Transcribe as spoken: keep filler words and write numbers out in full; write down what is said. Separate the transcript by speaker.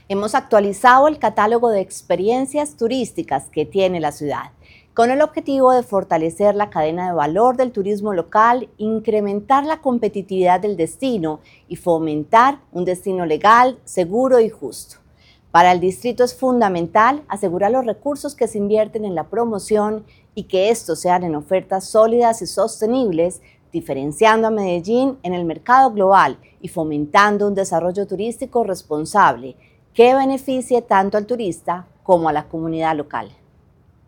Speaker 1: Hemos actualizado el catálogo de experiencias turísticas que tiene la ciudad, con el objetivo de fortalecer la cadena de valor del turismo local, incrementar la competitividad del destino y fomentar un destino legal, seguro y justo. Para el distrito es fundamental asegurar los recursos que se invierten en la promoción y que estos sean en ofertas sólidas y sostenibles, diferenciando a Medellín en el mercado global y fomentando un desarrollo turístico responsable que beneficie tanto al turista como a la comunidad local.